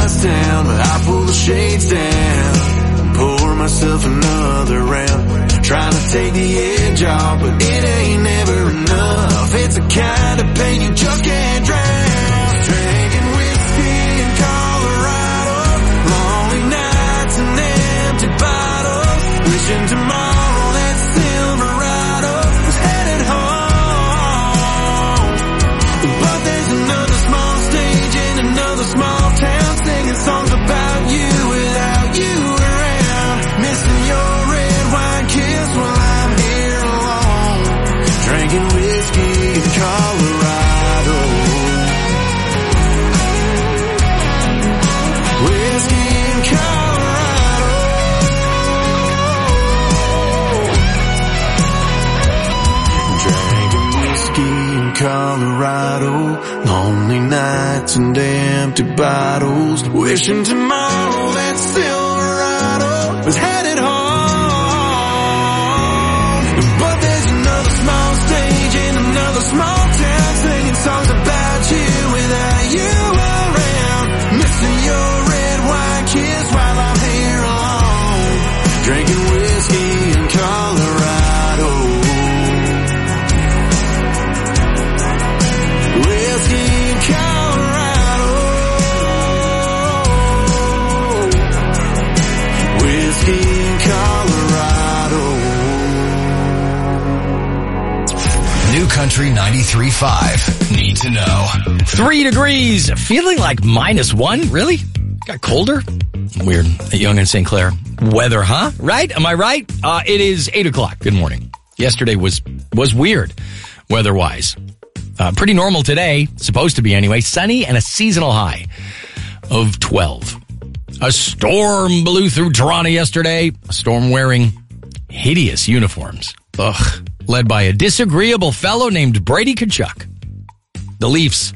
lights down, but I pull the shades down, pour myself another round, trying to take the edge off, but it ain't never enough. It's the kind of pain you just can't drown. Drinking whiskey in Colorado, lonely nights and empty bottles, wishing tomorrow that Silverado was headed home. But there's another small stage in another small town, singing songs about you without you around, missing your red wine kiss while I'm here alone, drinking whiskey in Colorado. Whiskey in Colorado. Drinking whiskey in Colorado, lonely nights and empty bottles, wishing tomorrow that Silverado was headed home. But there's another small stage in another small town, singing songs about you without you around, missing your red wine kiss while I'm here alone, drinking whiskey in Colorado. Whiskey in Colorado. Whiskey in Colorado. New Country 93.5. Need to know. 3 degrees. Feeling like -1. Really? Got colder? Weird. At Young and St. Clair. Weather, huh? Right? Am I right? It is 8 o'clock. Good morning. Yesterday was weird weather-wise. Pretty normal today. Supposed to be anyway. Sunny and a seasonal high of 12. A storm blew through Toronto yesterday. A storm wearing hideous uniforms. Ugh. Led by a disagreeable fellow named Brady Tkachuk. The Leafs.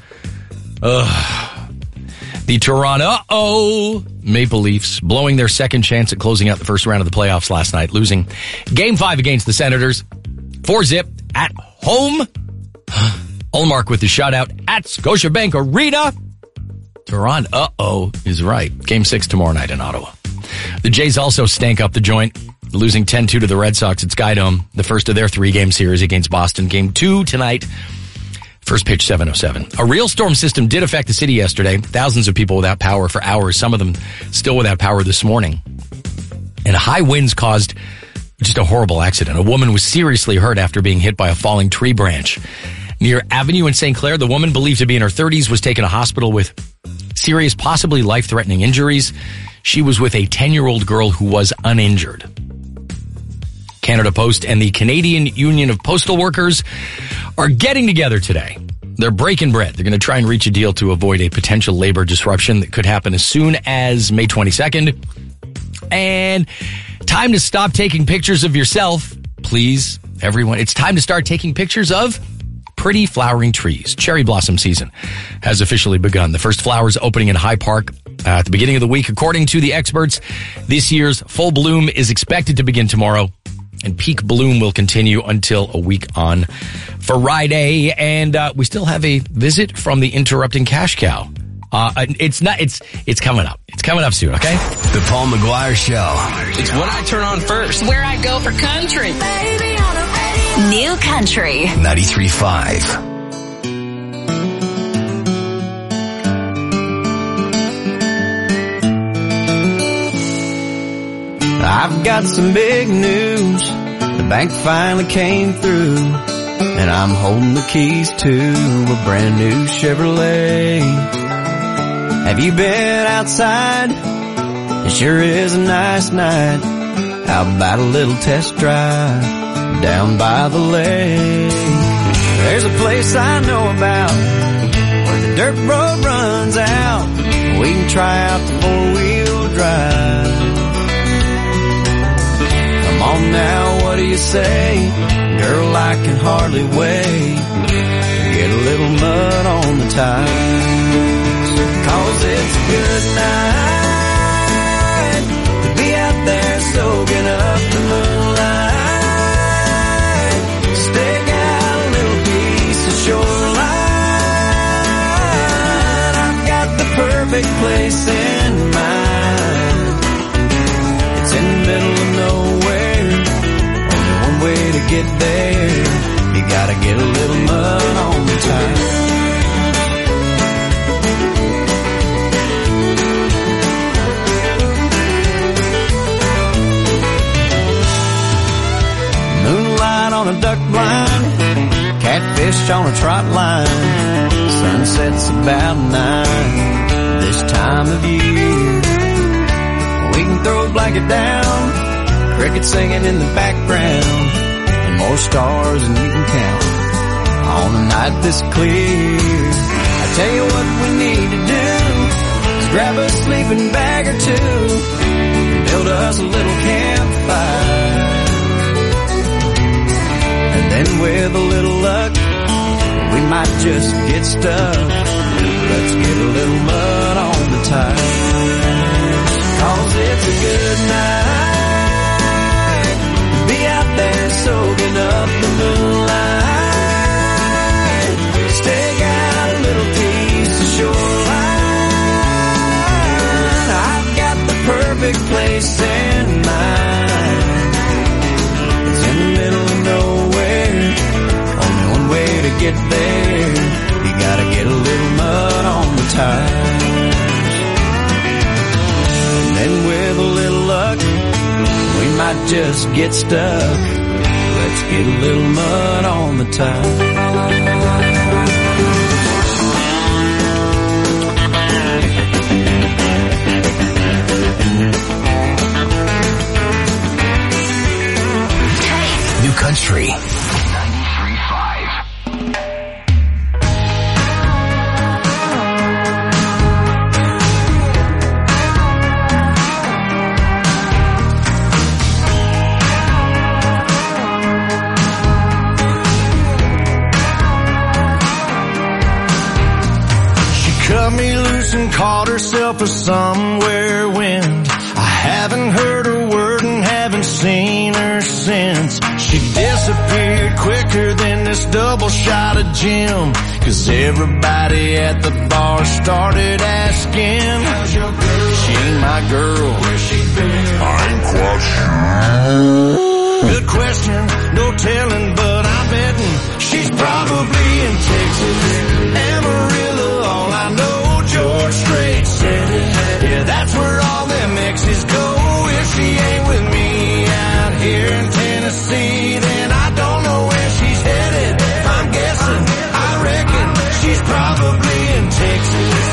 The Toronto Maple Leafs blowing their second chance at closing out the first round of the playoffs last night, losing Game 5 against the Senators. 4-0 at home. Ullmark with the shutout at Scotiabank Arena. Toronto is right. Game 6 tomorrow night in Ottawa. The Jays also stank up the joint, losing 10-2 to the Red Sox at Skydome, the first of their 3-game series against Boston. Game 2 tonight. First pitch 7:07. A real storm system did affect the city yesterday. Thousands of people without power for hours, some of them still without power this morning. And high winds caused just a horrible accident. A woman was seriously hurt after being hit by a falling tree branch. Near Avenue in St. Clair, the woman, believed to be in her 30s, was taken to hospital with serious, possibly life-threatening injuries. She was with a 10-year-old girl who was uninjured. Canada Post and the Canadian Union of Postal Workers are getting together today. They're breaking bread. They're going to try and reach a deal to avoid a potential labor disruption that could happen as soon as May 22nd. And time to stop taking pictures of yourself. Please, everyone. It's time to start taking pictures of pretty flowering trees. Cherry blossom season has officially begun. The first flowers opening in High Park at the beginning of the week. According to the experts, this year's full bloom is expected to begin tomorrow, and peak bloom will continue until a week on Friday. And we still have a visit from the interrupting cash cow. It's coming up. It's coming up soon, okay? The Paul McGuire Show. It's what I turn on first. Where I go for country. Baby on a radio. New Country 93.5. I've got some big news. The bank finally came through, and I'm holding the keys to a brand new Chevrolet. Have you been outside? It sure is a nice night. How about a little test drive down by the lake? There's a place I know about where the dirt road runs out. We can try out the four-wheel drive. Come on now, what do you say? Girl, I can hardly wait. Get a little mud on the tires, 'cause it's a good night to be out there soaking up the moonlight. Stick out a little piece of shoreline. I've got the perfect perfect place in mind. It's in the middle of nowhere. Only one way to get there. You gotta get a little mud on the tires. Moonlight on a duck blind, catfish on a trot line. Sunset's about 9 this time of year. We can throw a blanket down, crickets singing in the background, and more stars than you can count on a night this clear. I tell you what we need to do is grab a sleeping bag or two, build us a little campfire. And then with a little luck, we might just get stuck. Let's get a little mud on the tires. 'Cause it's a good night to be out there soaking up the moonlight. Stake out a little piece of shoreline. I've got the perfect place in mind. It's in the middle of nowhere. Only one way to get there. You gotta get a little mud on the tires. And then with a little luck, we might just get stuck. Let's get a little mud on the tires. New Country. Cut me loose and called herself a somewhere wind. I haven't heard a word and haven't seen her since. She disappeared quicker than this double shot of gin. 'Cause everybody at the bar started asking, how's your girl? She ain't my girl. Where's she been? I ain't quite sure. Good question, no telling, but I'm betting she's probably in Texas. Amarillo, all I know, George Strait said it. Yeah, that's where all them exes go. If she ain't with me out here in Tennessee, then I don't know where she's headed. I'm guessing, I reckon she's probably in Texas.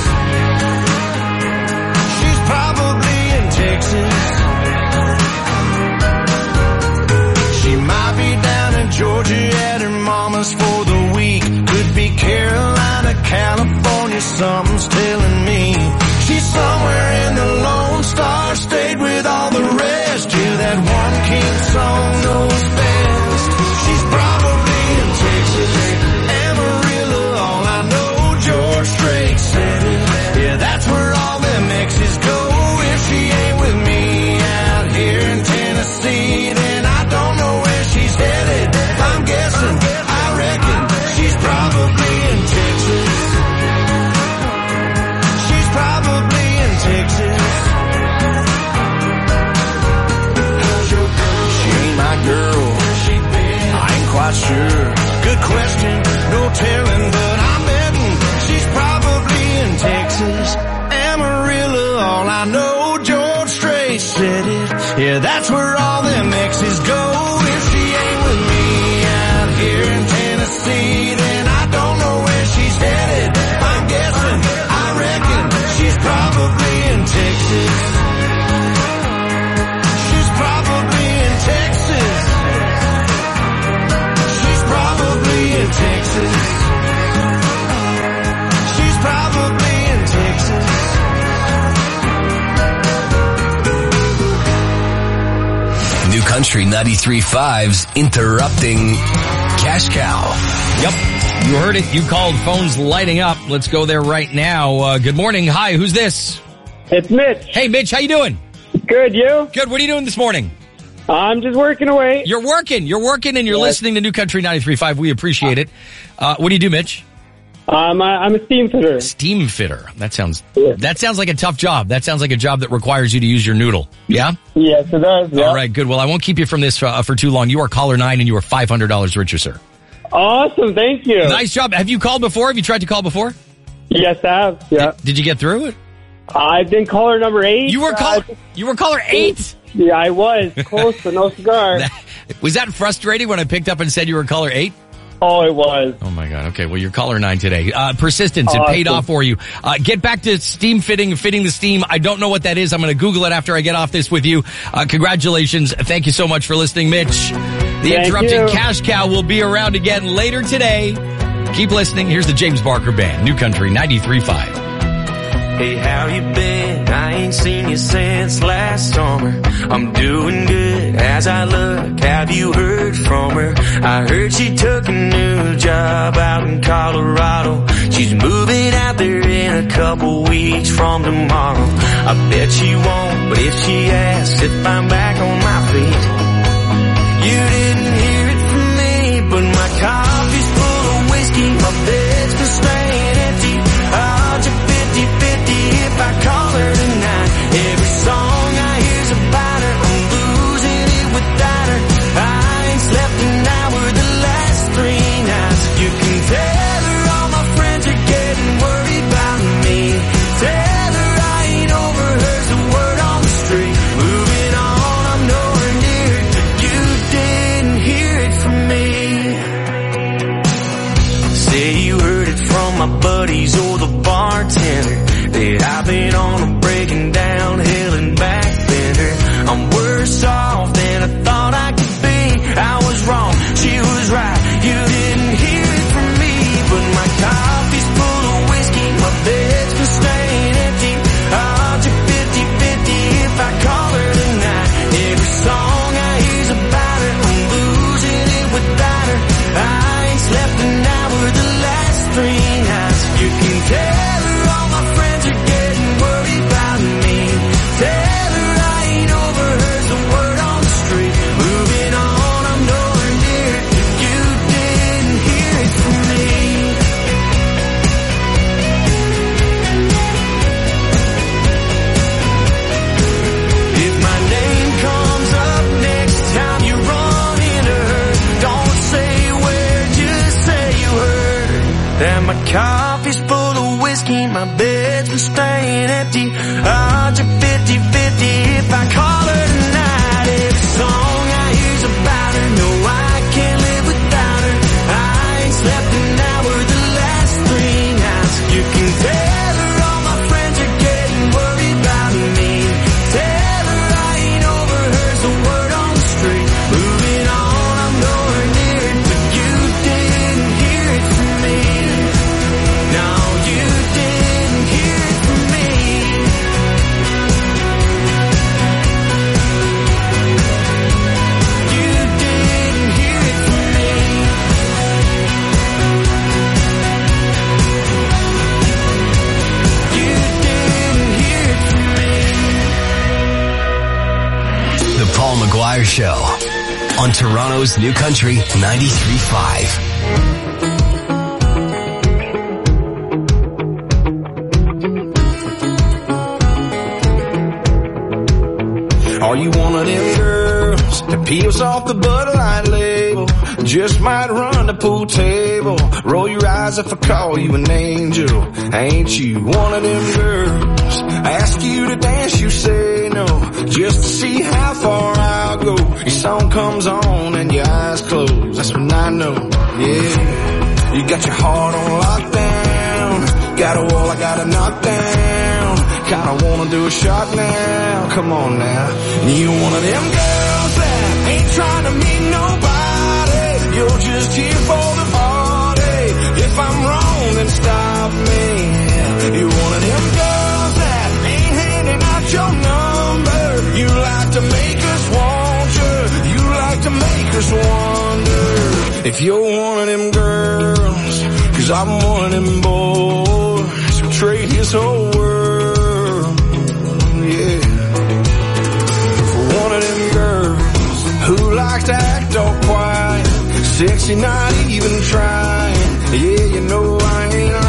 She's probably in Texas. She might be down in Georgia at her mama's for the week. Could be Carolina, California, something's telling me. She's somewhere in the Lone Star State with all the rest. Yeah, that one king song knows best. She's probably in Texas. Amarillo, all I know, George Strait said it. Yeah, that's where all them exes go. If she ain't with me out here in Tennessee, then I don't know where she's headed. I'm guessing, I reckon she's probably in Texas. She's probably in Texas. She ain't my girl. I ain't quite sure. Good question, no telling, but I'm betting she's probably in Texas. Amarillo, all I know, George Strait said it. Yeah, that's where all them exes go. If she ain't with me out here in Tennessee, then I don't know where she's headed. I'm guessing, I reckon she's probably in Texas. She's probably in Texas. She's probably in Texas. She's probably in Texas. New Country 93.5's Interrupting Cash Cow. Yep. You heard it. You called. Phones lighting up. Let's go there right now. Good morning. Hi. Who's this? It's Mitch. Hey, Mitch. How you doing? Good, you? Good. What are you doing this morning? I'm just working away. You're working and you're listening to New Country 93.5. We appreciate it. What do you do, Mitch? I'm a steam fitter. Steam fitter. That sounds like a tough job. That sounds like a job that requires you to use your noodle. Yeah? Yes, it does. Yeah. All right, good. Well, I won't keep you from this for too long. You are caller 9 and you are $500 richer, sir. Awesome. Thank you. Nice job. Have you called before? Have you tried to call before? Yes, I have. Yeah. Did you get through it? I've been caller number 8. You were caller 8? Yeah, I was. Close, but no cigar. Was that frustrating when I picked up and said you were caller 8? Oh, it was. Oh my God. Okay. Well, you're caller 9 today. Persistence. It paid off for you. Get back to steam fitting the steam. I don't know what that is. I'm going to Google it after I get off this with you. Congratulations. Thank you so much for listening, Mitch. The Interrupting Cash Cow will be around again later today. Keep listening. Here's the James Barker Band. New Country 93.5. Hey, how you been? I ain't seen you since last summer. I'm doing good as I look. Have you heard from her? I heard she took a new job out in Colorado. She's moving out there in a couple weeks from tomorrow. I bet she won't, but if she asks if I'm back on my feet, you didn't hear it from me, but my coffee's full of whiskey. My bed's been staying empty. I'll just 50-50 if I call her tonight. Every song I hear's about her. I'm losing it without her. I ain't slept an hour the last 3 nights. You can tell her all my friends are getting worried about me. Tell her I ain't over her's the word on the street. Moving on, I'm nowhere near it, but you didn't hear it from me. Say you heard it from my buddies or the bartender that I've been on a breaking down hill and back bender. I'm worse off than I thought I could be. I was wrong, she was right. You didn't hear it from me, but my coffee's full of whiskey. My bed's been staying empty. I'll do 50-50 if I call her tonight. Every song I hear's about her. I'm losing it without her. I ain't slept an hour the last 3 nights. You can tell her all my friends are getting worried about me. Tell her I ain't over her's the word on the street. Moving on, I'm nowhere near it, but you didn't hear it from me. If my name comes up next time you run into her, don't say where, just say you heard that my coffee's full of whiskey, my bed's been staying empty. I'll do 50-50 if I call her tonight. Every song I hear's about her. No, I can't live without her. I ain't slept an hour the last 3 nights. You can tell her all my friends are getting worried about me. Tell her I ain't over her's the word on the street. Moving on, I'm nowhere near it, but you didn't hear it from me. No, you didn't hear it from me. You didn't hear it from me. You didn't hear it from me. The Paul McGuire Show on Toronto's New Country 93.5. Are you one of them girls that peels off the Bud Light label? Just might run the pool table. Roll your eyes if I call you an angel. Ain't you one of them girls? Ask you to dance, you say no. Just to see how far I'll go. Your song comes on and your eyes close. That's when I know, yeah. You got your heart on lockdown. Got a wall I gotta knock down. Kinda wanna do a shot now. Come on now. You one of them girls that ain't trying to meet nobody. You're just here for the party. If I'm wrong, then stop me. You one of them girls that ain't handing out your number. You like to make us want you. You like to make us wonder if you're one of them girls. 'Cause I'm one of them boys who trade his whole world, yeah, for one of them girls who like to act all quiet, sexy, not even trying. Yeah, you know I ain't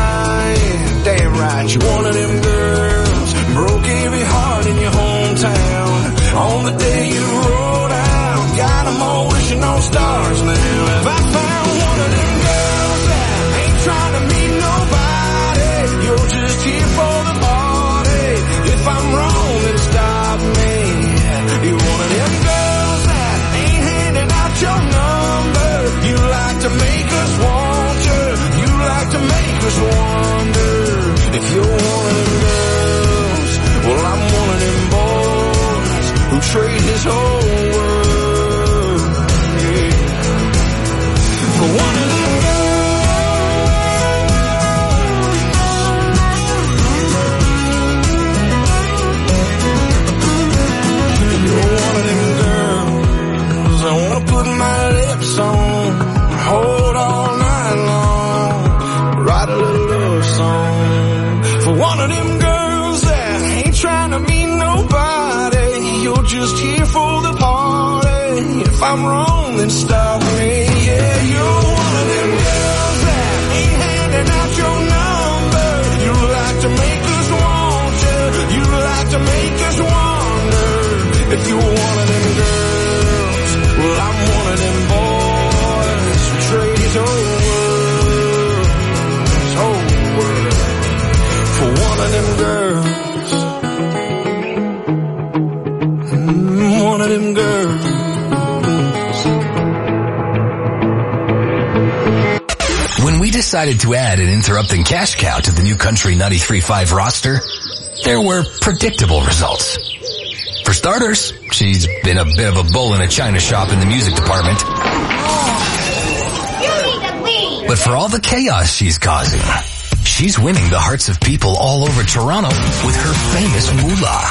trying to meet nobody. You're just here for the party. If I'm wrong, then stop me. Yeah, you're one of them girls that ain't handing out your number. You like to make us want you. You like to make us wonder. If you're one of them girls, well, I'm one of them boys who trade his whole world for one of them girls. One of them girls. When we decided to add an interrupting cash cow to the New Country 93.5 roster, there were predictable results. For starters, she's been a bit of a bull in a china shop in the music department. But for all the chaos she's causing, she's winning the hearts of people all over Toronto with her famous moolah.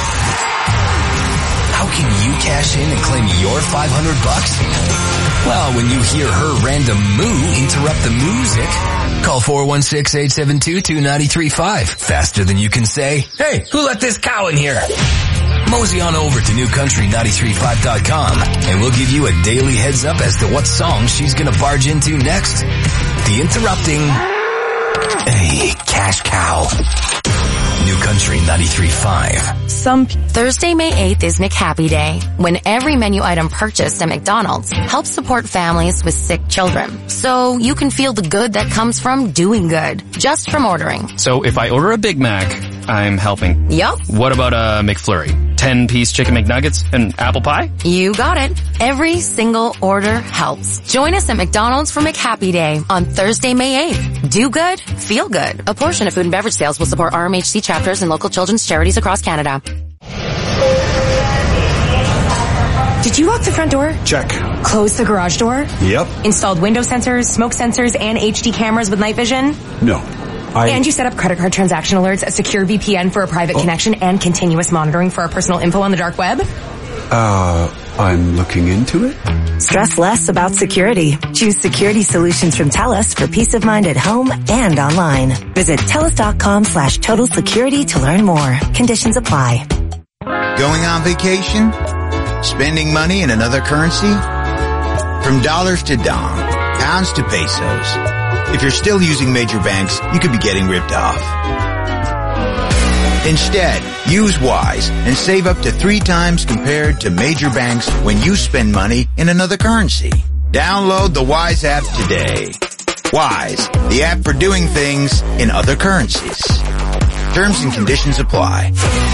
How can you cash in and claim your $500? Well, when you hear her random moo interrupt the music, call 416-872-2935. Faster than you can say, hey, who let this cow in here? Mosey on over to newcountry935.com and we'll give you a daily heads up as to what song she's gonna barge into next. The interrupting, hey, cash cow. New Country 93.5. Thursday, May 8th is McHappy Day, when every menu item purchased at McDonald's helps support families with sick children. So you can feel the good that comes from doing good, just from ordering. So if I order a Big Mac, I'm helping. Yup. What about a McFlurry? 10-piece chicken McNuggets and apple pie? You got it. Every single order helps. Join us at McDonald's for McHappy Day on Thursday, May 8th. Do good, feel good. A portion of food and beverage sales will support RMHC chapters and local children's charities across Canada. Did you lock the front door? Check. Close the garage door? Yep. Installed window sensors, smoke sensors, and HD cameras with night vision? No. And you set up credit card transaction alerts, a secure VPN for a private connection, and continuous monitoring for our personal info on the dark web? I'm looking into it. Stress less about security. Choose security solutions from TELUS for peace of mind at home and online. Visit TELUS.com/total security to learn more. Conditions apply. Going on vacation? Spending money in another currency? From dollars to dong, pounds to pesos. If you're still using major banks, you could be getting ripped off. Instead, use Wise and save up to 3 times compared to major banks when you spend money in another currency. Download the Wise app today. Wise, the app for doing things in other currencies. Terms and conditions apply.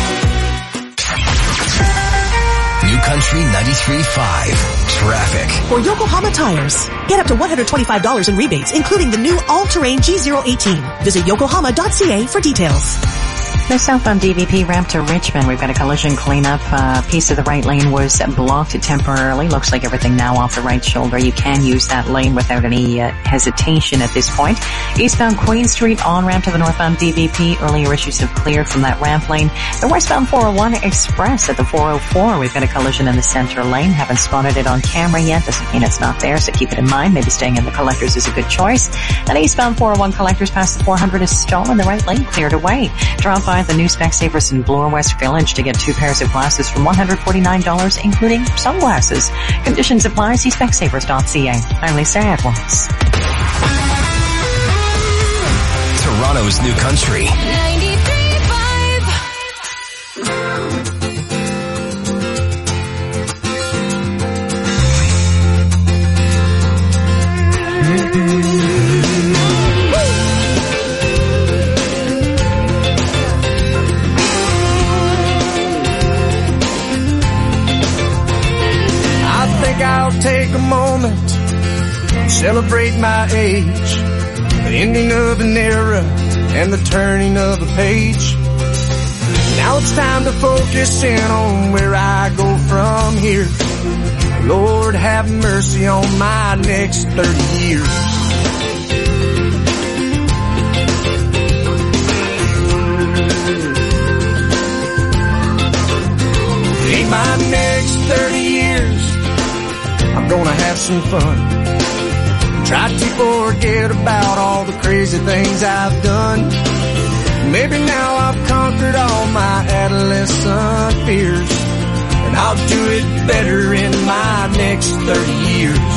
New Country 93.5 traffic. For Yokohama Tires, get up to $125 in rebates, including the new all-terrain G018. Visit yokohama.ca for details. The southbound DVP ramp to Richmond, we've got a collision cleanup. A piece of the right lane was blocked temporarily. Looks like everything now off the right shoulder. You can use that lane without any hesitation at this point. Eastbound Queen Street on-ramp to the northbound DVP. Earlier issues have cleared from that ramp lane. The westbound 401 Express at the 404. We've got a collision in the center lane. Haven't spotted it on camera yet. Doesn't mean it's not there, so keep it in mind. Maybe staying in the collectors is a good choice. Then eastbound 401 collectors past the 400 is stolen. The right lane cleared away. Drop by the new Specsavers in Bloor West Village to get 2 pairs of glasses for $149, including sunglasses. Conditions apply. See Specsavers.ca. I'm Lisa Edwards. Toronto's New Country 93.5. I'll take a moment, celebrate my age, the ending of an era and the turning of a page. Now it's time to focus in on where I go from here. Lord, have mercy on my next 30 years. In my next 30 years, I'm gonna have some fun. Try to forget about all the crazy things I've done. Maybe now I've conquered all my better in my next 30 years.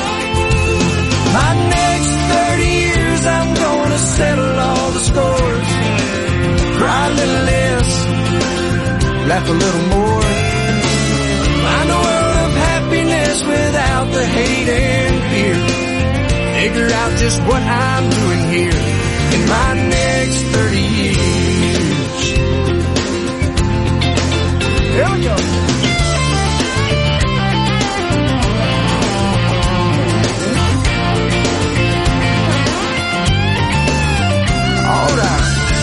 My next 30 years, I'm gonna settle all the scores. Cry a little less, laugh a little more. Find a world of happiness without the hate and fear. Figure out just what I'm doing here in my next 30 years. Here we go. All right.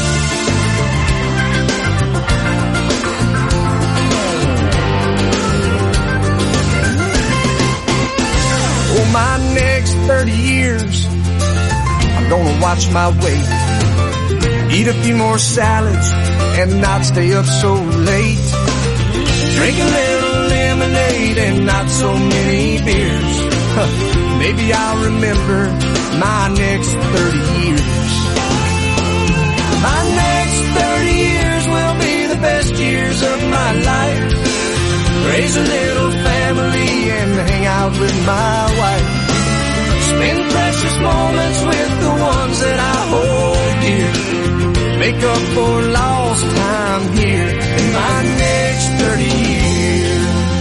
Oh, my next 30 years, I'm gonna watch my weight, eat a few more salads, and not stay up so late. Drink a little lemonade and not so many beers. Maybe I'll remember my next 30 years. My next 30 years will be the best years of my life. Raise a little family and hang out with my wife. Spend precious moments with the ones that I hold dear. Make up for lost time here in my next 30 years.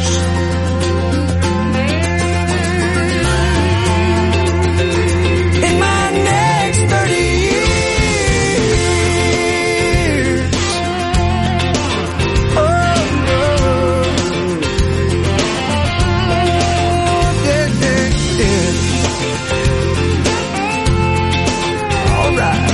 In my next 30 years. Oh, yeah, yeah, yeah. All right.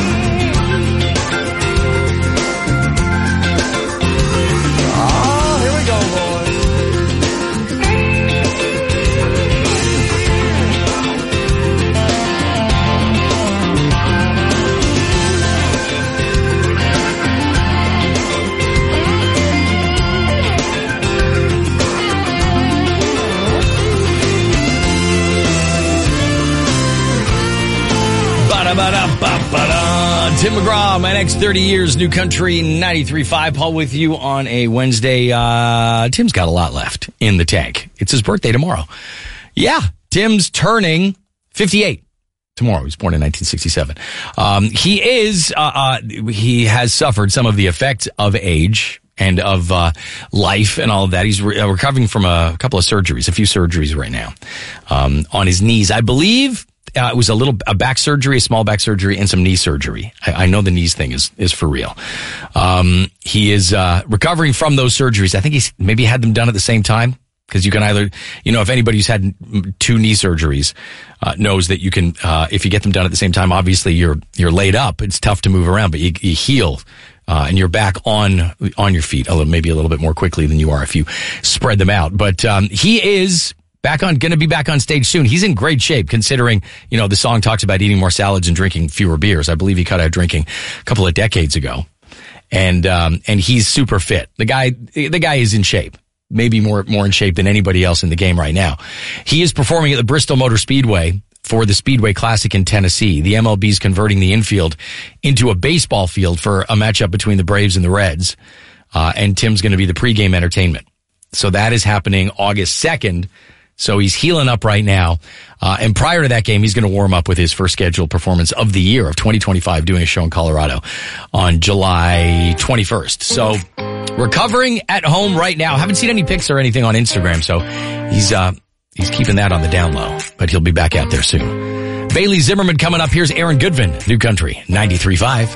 Tim McGraw, my next 30 years, New Country 93.5. Paul with you on a Wednesday. Tim's got a lot left in the tank. It's his birthday tomorrow. Yeah, Tim's turning 58 tomorrow. He was born in 1967. He has suffered some of the effects of age and of life and all of that. He's recovering from a couple of surgeries, a few surgeries right now on his knees. I believe it was a back surgery, a small back surgery, and some knee surgery. I know the knees thing is for real. He is recovering from those surgeries. I think he's maybe had them done at the same time, because you can either, if anybody who's had 2 knee surgeries knows that you can, if you get them done at the same time, obviously you're laid up. It's tough to move around, but you heal. And you're back on your feet maybe a little bit more quickly than you are if you spread them out. But he is going to be back on stage soon. He's in great shape considering, the song talks about eating more salads and drinking fewer beers. I believe he cut out drinking a couple of decades ago. And he's super fit. The guy is in shape. Maybe more in shape than anybody else in the game right now. He is performing at the Bristol Motor Speedway for the Speedway Classic in Tennessee. The MLB's converting the infield into a baseball field for a matchup between the Braves and the Reds. And Tim's going to be the pregame entertainment. So that is happening August 2nd. So he's healing up right now. And prior to that game, he's going to warm up with his first scheduled performance of the year of 2025, doing a show in Colorado on July 21st. So recovering at home right now. Haven't seen any pics or anything on Instagram. So he's keeping that on the down low, but he'll be back out there soon. Bailey Zimmerman coming up. Here's Aaron Goodvin, New Country 93.5.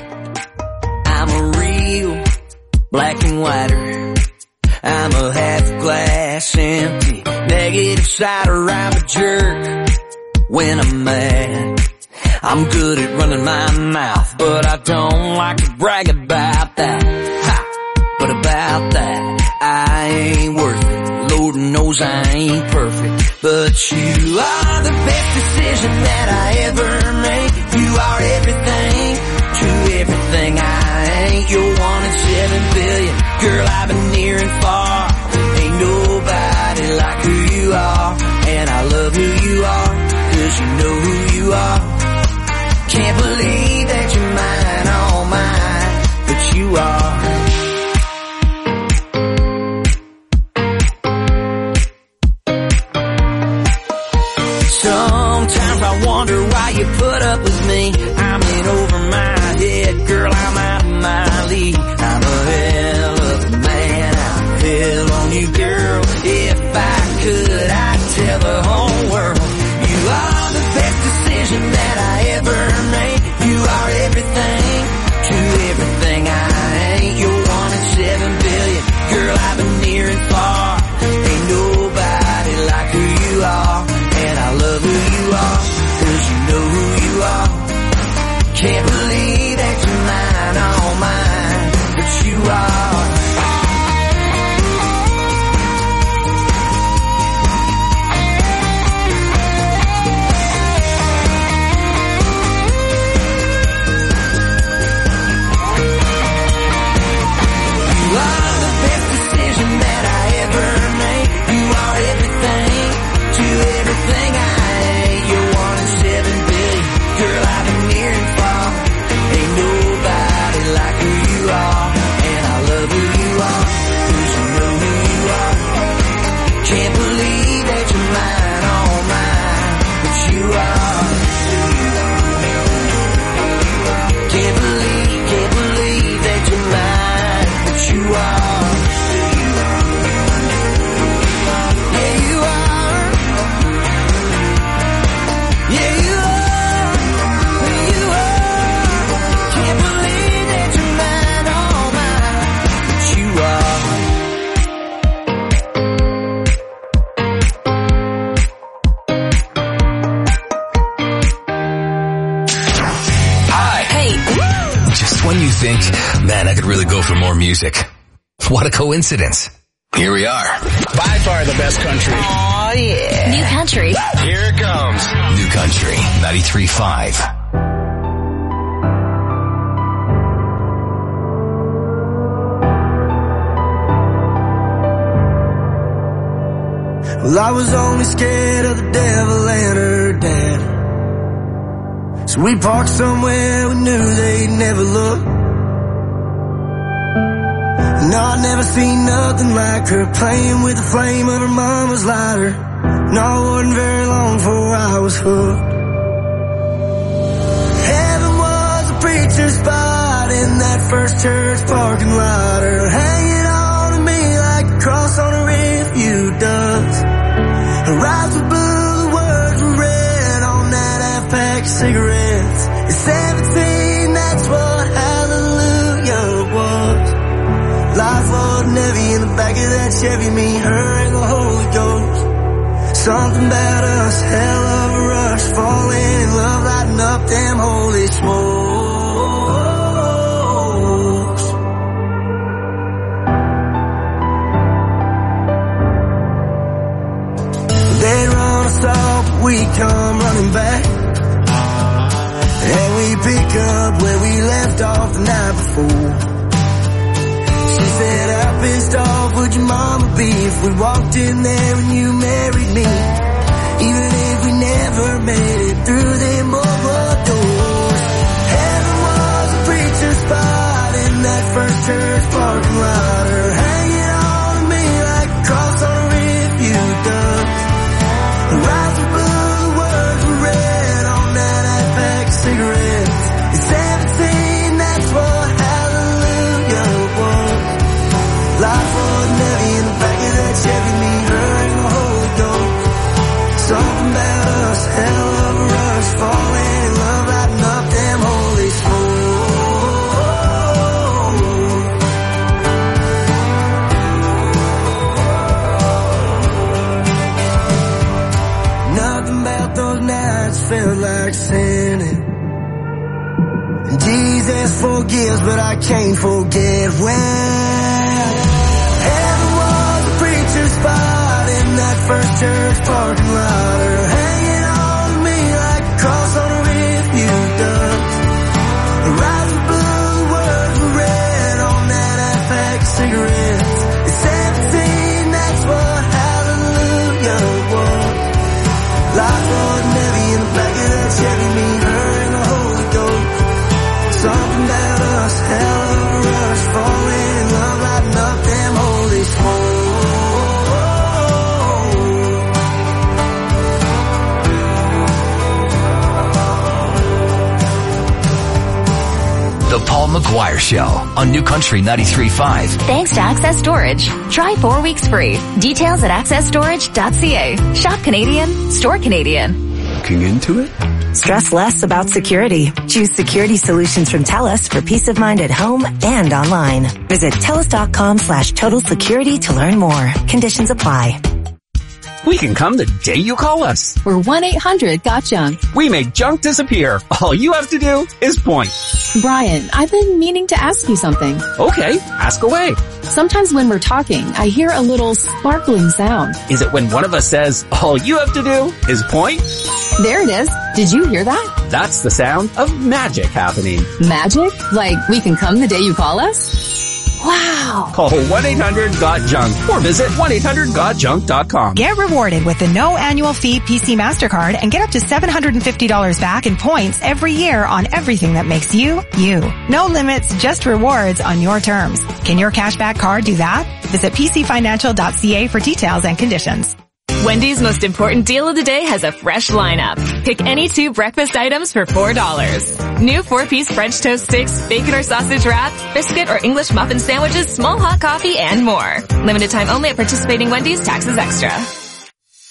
I'm a real black and whiter. I'm a half glass empty, negative cider. I'm a jerk when I'm mad. I'm good at running my mouth, but I don't like to brag about that. Ha! But about that, I ain't worth it. Lord knows I ain't perfect, but you are the best decision that I ever made. You are everything to everything I ain't. You're 1 in 7 billion. Girl, I've been near and far. Ain't nobody like who you are. And I love who you are, 'cause you know who you are. Can't believe that you're mine, all mine, but you are. think, man, I could really go for more music. What a coincidence. Here we are. By far the best country. Oh yeah. New Country. Here it comes. New Country 93.5. Well, I was only scared of the devil and her dad. So we parked somewhere we knew they'd never look. No, I'd never seen nothing like her playing with the flame of her mama's lighter. No, it wasn't very long before I was hooked. Heaven was a preacher's spot in that first church parking lot. Her hanging on to me like a cross on a refuge does. Her eyes were blue, the words were red on that half-pack of cigarettes. At 17, that's what hallelujah was. Life wasn't heavy in the back of that Chevy, me, her, and the Holy Ghost. Something about us, hell of a rush, falling in love, lighting up them holy smokes. They'd run us off, we'd come running back, and we pick up where we left off the night before. She said, how pissed off would your mama be if we walked in there and you married me? Even if we never made it through them mobile doors. Heaven was a preacher's spot in that first church parking lot. Her hanging on to me like a cross on a refuge does. Her eyes were blue, the words were red on that half-pack of cigarettes. At 17, that's what hallelujah was. Life wasn't heavy in the back of that Chevy, me, her, and the Holy Ghost. Something about us, hell of a rush, falling in love, lighting up them holy smokes. Nothing about those nights felt like sinning. Jesus forgives, but I can't forget when heaven was a preacher's spot in that first church parking lot. Her hanging on to me like a cross on a refuge does. Her eyes were blue, the words were red on that half-pack of cigarettes. At 17, that's what hallelujah was. Life wasn't heavy in the back of that Chevy, me, her, and the Holy Ghost. Something about us, hell of a rush, falling in love, lighting up them holy smokes. The Paul McGuire Show on New Country 93.5. Thanks to Access Storage. Try 4 weeks free. Details at accessstorage.ca. Shop Canadian, store Canadian. Looking into it? Stress less about security. Choose security solutions from TELUS for peace of mind at home and online. Visit TELUS.com/total security to learn more. Conditions apply. We can come the day you call us. We're 1-800-GOT-JUNK. We make junk disappear. All you have to do is point. Brian, I've been meaning to ask you something. Okay, ask away. Sometimes when we're talking, I hear a little sparkling sound. Is it when one of us says, all you have to do is point? There it is. Did you hear that? That's the sound of magic happening. Magic? Like we can come the day you call us? Wow. Call 1-800-GOT-JUNK or visit 1-800-GOT-JUNK.com. Get rewarded with the no annual fee PC MasterCard and get up to $750 back in points every year on everything that makes you, you. No limits, just rewards on your terms. Can your cashback card do that? Visit pcfinancial.ca for details and conditions. Wendy's most important deal of the day has a fresh lineup. Pick any 2 breakfast items for $4. New 4-piece French toast sticks, bacon or sausage wrap, biscuit or English muffin sandwiches, small hot coffee, and more. Limited time only at participating Wendy's, taxes extra.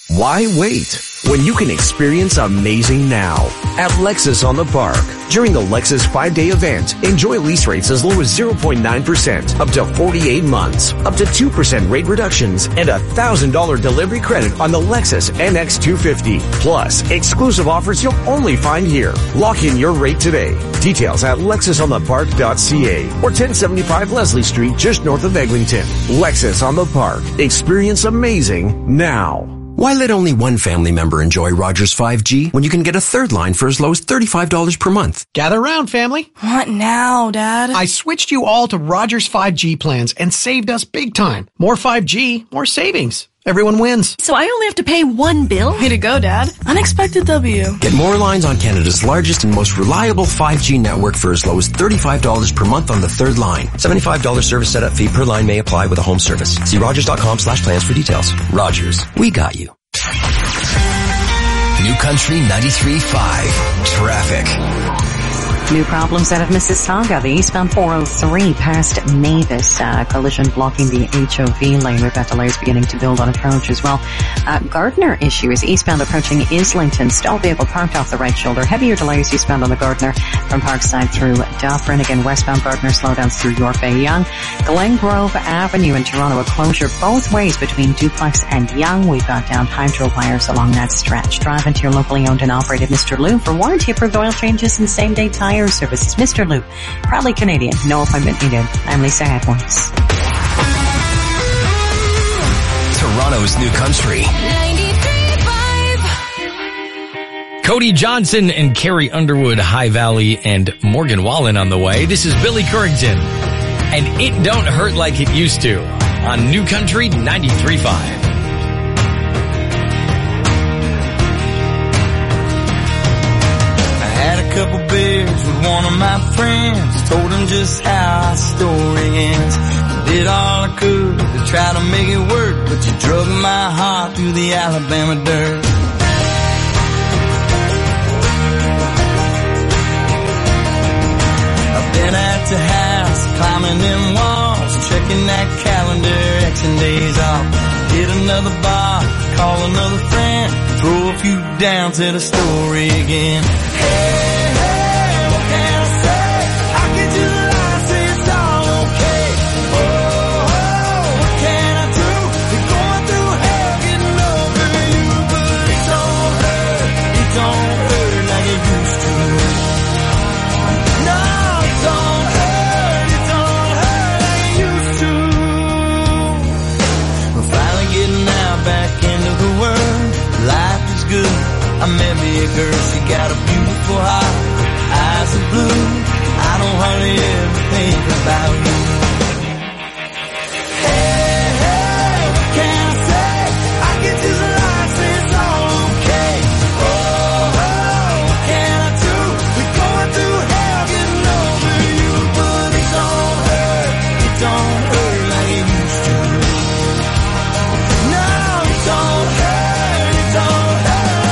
Why wait when you can experience amazing now at Lexus on the Park? During the Lexus 5-day event, enjoy lease rates as low as 0.9% up to 48 months, up to 2% rate reductions, and $1,000 delivery credit on the Lexus NX 250. Plus, exclusive offers you'll only find here. Lock in your rate today. Details at lexusonthepark.ca or 1075 Leslie Street just north of Eglinton. Lexus on the Park. Experience amazing now. Why let only one family member enjoy Rogers 5G when you can get a third line for as low as $35 per month? Gather round, family. What now, Dad? I switched you all to Rogers 5G plans and saved us big time. More 5G, more savings. Everyone wins. So I only have to pay one bill? Way to go, Dad. Unexpected W. Get more lines on Canada's largest and most reliable 5G network for as low as $35 per month on the third line. $75 service setup fee per line may apply with a home service. See Rogers.com/plans for details. Rogers, we got you. New Country 93.5 Traffic. New problems out of Mississauga. The eastbound 403 past Mavis. Collision blocking the HOV lane. We've got delays beginning to build on approach as well. Gardner issues. Eastbound approaching Islington. Still vehicle parked off the right shoulder. Heavier delays eastbound on the Gardner from Parkside through Dufferin. Again, westbound Gardner slowdowns through York Bay Young. Glen Grove Avenue in Toronto. A closure both ways between Duplex and Young. We've got down hydro wires along that stretch. Drive into your locally owned and operated Mr. Lou for warranty approved oil changes and same day tire services. Mr. Lou, proudly Canadian. No appointment needed. I'm Lisa Edwards. Toronto's New Country 93.5. Cody Johnson and Carrie Underwood, High Valley, and Morgan Wallen on the way. This is Billy Currington, and It Don't Hurt Like It Used To on New Country 93.5. Couple beers with one of my friends, told him just how our story ends. I did all I could to try to make it work, but you drug my heart through the Alabama dirt. I've been at the house, climbing them walls, checking that calendar, Xing days off. Hit another bar, call another friend, throw a few down to the story again. Hey, I met me a girl, she got a beautiful heart, eyes are blue, I don't hardly ever think about you. Hey, hey, what can I say? I get this life, say it's all okay. Oh, what can I do? We're going through hell, getting over you, but it don't hurt like it used to. No, it don't hurt, it don't hurt.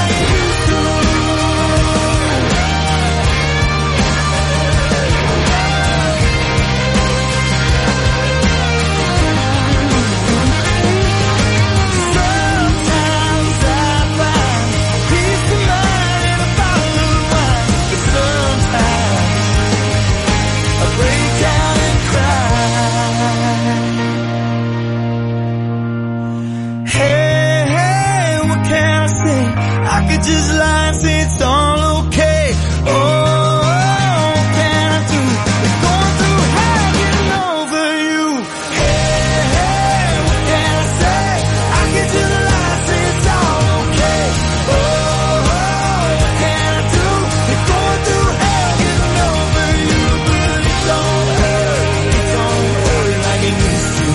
Just lie and say it's all okay. Oh, what can I do? We're going through hell, getting over you. Hey, hey, what can I say? I can just lie and say it's all okay. Oh, what can I do? We're going through hell, getting over you, but it don't hurt like it used to.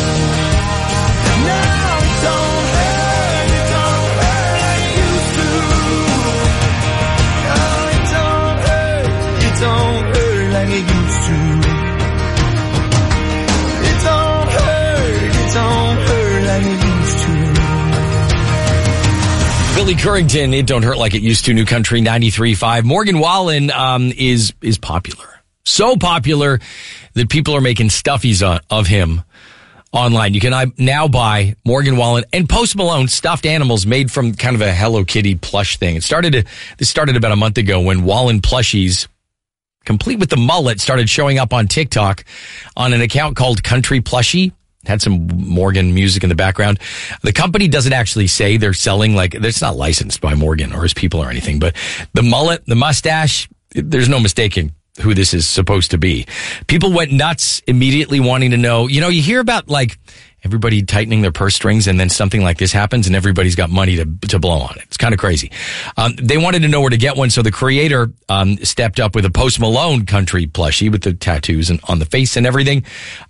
No, it don't hurt, it don't hurt like it used to. Don't hurt like it used to. It don't hurt like it used to. Billy Currington, It Don't Hurt Like It Used to, New Country 93.5. Morgan Wallen is popular. So popular that people are making stuffies of him online. You can now buy Morgan Wallen and Post Malone stuffed animals made from kind of a Hello Kitty plush thing. This started about a month ago when Wallen plushies, complete with the mullet, started showing up on TikTok on an account called Country Plushie. Had some Morgan music in the background. The company doesn't actually say they're selling, like, it's not licensed by Morgan or his people or anything, but the mullet, the mustache, there's no mistaking who this is supposed to be. People went nuts immediately wanting to know. You know, you hear about like everybody tightening their purse strings and then something like this happens and everybody's got money to blow on it. It's kind of crazy. They wanted to know where to get one. So the creator stepped up with a Post Malone country plushie with the tattoos and on the face and everything.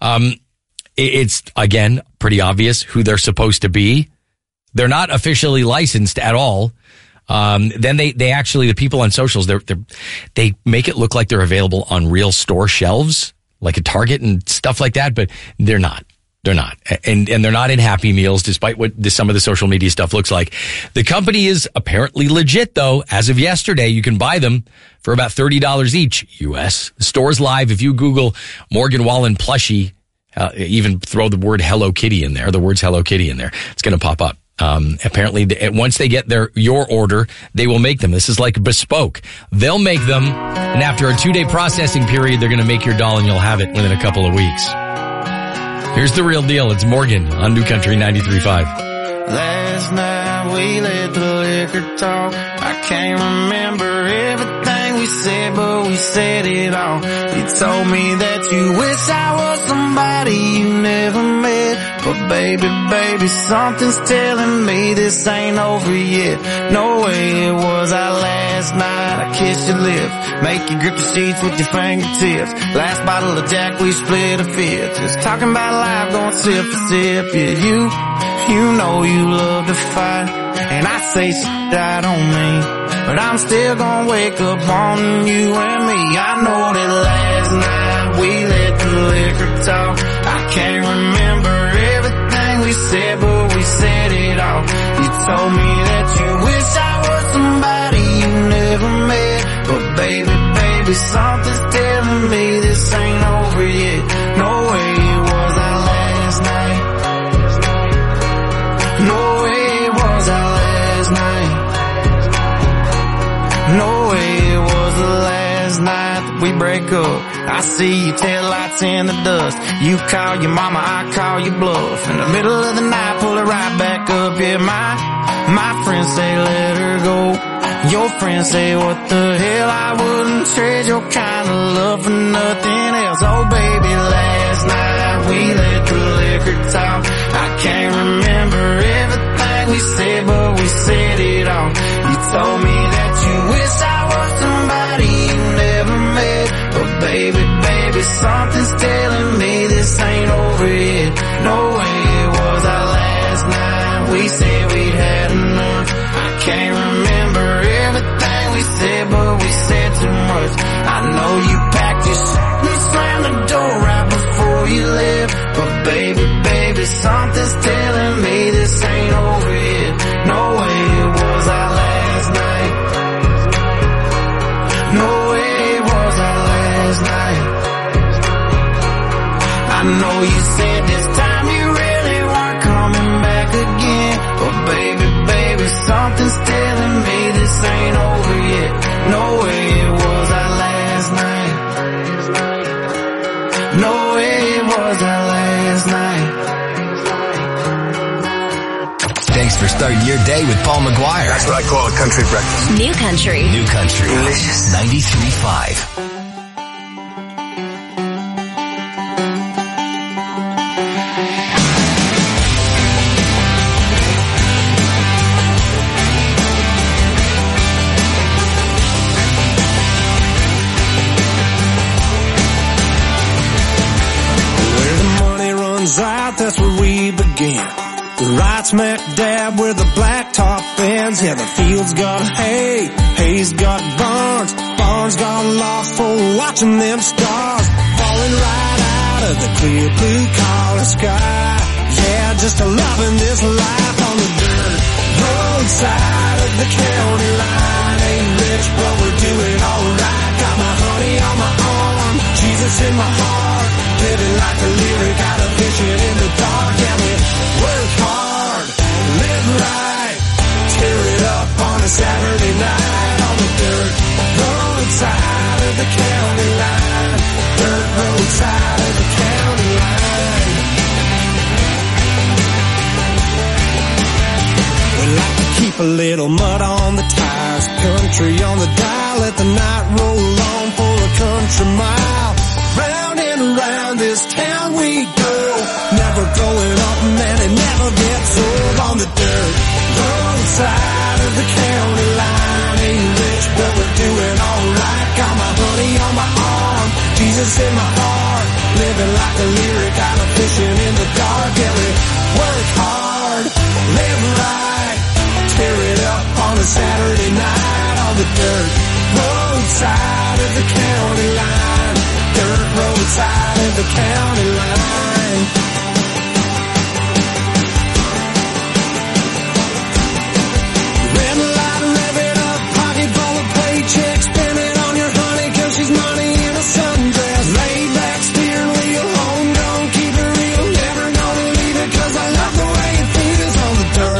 It's, again, pretty obvious who they're supposed to be. They're not officially licensed at all. Then they actually, the people on socials, they make it look like they're available on real store shelves, like a Target and stuff like that, but they're not. They're not. And they're not in Happy Meals, despite what some of the social media stuff looks like. The company is apparently legit, though. As of yesterday, you can buy them for about $30 each, US. The store's live. If you Google Morgan Wallen plushie, even throw the word Hello Kitty in there, the words Hello Kitty in there, it's going to pop up. Apparently once they get your order, they will make them. This is like bespoke. They'll make them, and after a 2-day processing period, they're going to make your doll and you'll have it within a couple of weeks. Here's the real deal. It's Morgan on New Country 93.5. Last night we let the liquor talk. I can't remember everything we said, but we said it all. You told me that you wish I was somebody you never met. But baby, something's telling me this ain't over yet. No way it was our last night. I kissed your lips, make you grip the sheets with your fingertips. Last bottle of Jack, we split a fifth. Just talking about life, going sip for sip. Yeah, you know you love to fight, and I say shit I don't mean, but I'm still gonna wake up on you and me. I know that last night we let the liquor talk. I can't remember everything we said, but we said it all. You told me that you wish I was somebody you never met. But baby, something's telling me this ain't over yet. No way it was our last night. No way it was our last night. No way it was the last night that we break up. I see your taillights in the dust. You call your mama, I call your bluff. In the middle of the night, pull it right back up. Yeah, my friends say let her go. Your friends say what the hell, I wouldn't trade your kind of love for nothing else. Oh baby, last night we let the liquor talk. I can't remember everything we said, but we said it all. You told me that you wish I was somebody you never met. But baby, something's telling me this ain't over yet. No way it was our last night. We said we had enough. I can't remember everything we said, but we said too much. I know you packed your shit and slammed the door right before you left. But baby, something's telling me this ain't over yet. No way it was our last night. No way it was our last night. I know you said this time you really weren't coming back again. But baby, something's telling me this ain't over yet. No way it was our last night. No way it was our last night. Thanks for starting your day with Paul McGuire. That's what I call a country breakfast. New Country. New Country. Delicious. 93.5. That's where we began. Right smack dab where the blacktop ends. Yeah, the field's got hay, hay's got barns, barns got lost for watching them stars falling right out of the clear blue collar sky. Yeah, just loving this life on the dirt roadside of the county line. Ain't rich, but we're doing alright. Got my honey on my arm, Jesus in my heart. Living like a lyric out of Vision in the dark. a little mud on the tires, country on the dial, let the night roll on for a country mile. Round and around this town we go, never growing up, man, it never gets old. On the dirt roadside of the county line, ain't rich, but we're doing alright. Got my honey on my arm, Jesus in my heart, living like a lyric out of fishing in the dark. Yeah, we work hard, live right, tear it up on a Saturday night. On the dirt roadside of the county line, dirt roadside of the county line. Red light, rev it up, pocket full of paychecks, spend it on your honey 'cause she's money in a sundress. Lay back, steering wheel, home gone, keep it real, never gonna leave it 'cause I love the way it feels. On the dirt